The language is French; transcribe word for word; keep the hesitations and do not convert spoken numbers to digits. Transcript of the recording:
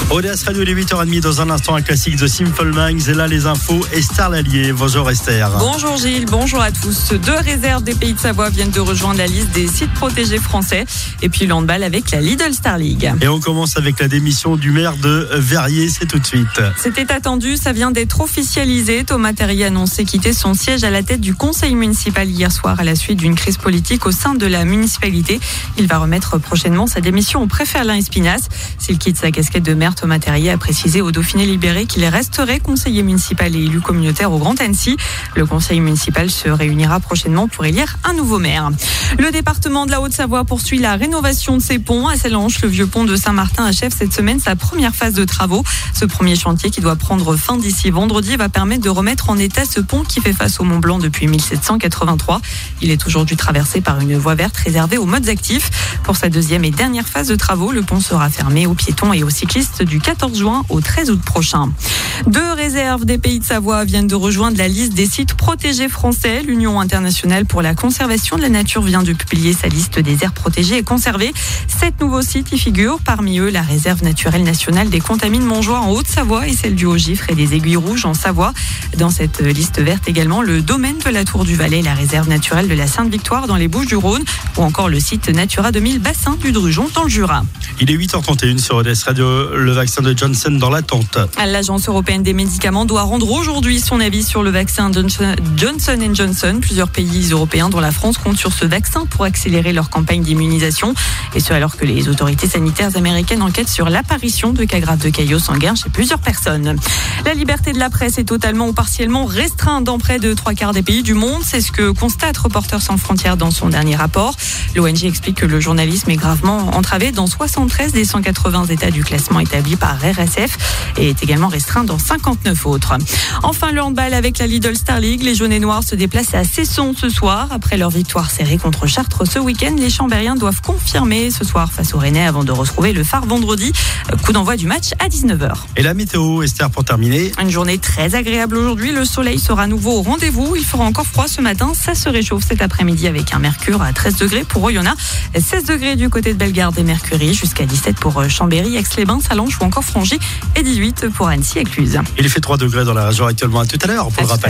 O D S Radio, il est huit heures trente. Dans un instant, un classique de Simple Minds. Et là, les infos, Esther Lallier. Bonjour Esther. Bonjour Gilles, bonjour à tous. Deux réserves des Pays de Savoie viennent de rejoindre la liste des sites protégés français. Et puis le handball avec la Lidl Star League. Et on commence avec la démission du maire de Verrier. C'est tout de suite. C'était attendu, ça vient d'être officialisé. Thomas Terrier a annoncé quitter son siège à la tête du conseil municipal hier soir à la suite d'une crise politique au sein de la municipalité. Il va remettre prochainement sa démission au préfet Alain Espinasse. S'il quitte sa casquette de maire, Thomas Terrier a précisé au Dauphiné Libéré qu'il resterait conseiller municipal et élu communautaire au Grand Annecy. Le conseil municipal se réunira prochainement pour élire un nouveau maire. Le département de la Haute-Savoie poursuit la rénovation de ses ponts. À Sellanche, le vieux pont de Saint-Martin achève cette semaine sa première phase de travaux. Ce premier chantier qui doit prendre fin d'ici vendredi va permettre de remettre en état ce pont qui fait face au Mont Blanc depuis mille sept cent quatre-vingt-trois. Il est aujourd'hui traversé par une voie verte réservée aux modes actifs. Pour sa deuxième et dernière phase de travaux, le pont sera fermé aux piétons et aux cyclistes du quatorze juin au treize août prochain. Deux réserves des Pays de Savoie viennent de rejoindre la liste des sites protégés français. L'Union internationale pour la conservation de la nature vient de publier sa liste des aires protégées et conservées. Sept nouveaux sites y figurent. Parmi eux, la réserve naturelle nationale des Contamines Montjoie en Haute-Savoie et celle du Haut-Gifre et des Aiguilles Rouges en Savoie. Dans cette liste verte également, le domaine de la Tour du Valais, la réserve naturelle de la Sainte-Victoire dans les Bouches-du-Rhône ou encore le site Natura deux mille Bassin du Drugeon dans le Jura. Il est huit heures trente et une sur O D S Radio. Le vaccin de Johnson dans l'attente. L'Agence européenne des médicaments doit rendre aujourd'hui son avis sur le vaccin Johnson and Johnson. Plusieurs pays européens, dont la France, comptent sur ce vaccin pour accélérer leur campagne d'immunisation. Et ce, alors que les autorités sanitaires américaines enquêtent sur l'apparition de cas graves de caillots sanguins chez plusieurs personnes. La liberté de la presse est totalement ou partiellement restreinte dans près de trois quarts des pays du monde. C'est ce que constate Reporters sans frontières dans son dernier rapport. L'O N G explique que le journalisme est gravement entravé dans soixante-treize des cent quatre-vingts États du classement établi par R S F et est également restreint dans cinquante-neuf autres. Enfin, le handball avec la Lidl Star League. Les jaunes et noirs se déplacent à Cesson ce soir. Après leur victoire serrée contre Chartres ce week-end, les Chambériens doivent confirmer ce soir face aux Rennais avant de retrouver le phare vendredi. Coup d'envoi du match à dix-neuf heures. Et la météo, Esther, pour terminer. Une journée très agréable aujourd'hui. Le soleil sera à nouveau au rendez-vous. Il fera encore froid ce matin. Ça se réchauffe cet après-midi avec un mercure à treize degrés pour Oyonnax, seize degrés du côté de Bellegarde et Mercury, jusqu'à dix-sept pour Chambéry, Aix-les-Bains, Sallanches ou encore Frangy et dix-huit pour Annecy et Cluse. Il fait trois degrés dans la région actuellement. À tout à l'heure pour le rappel.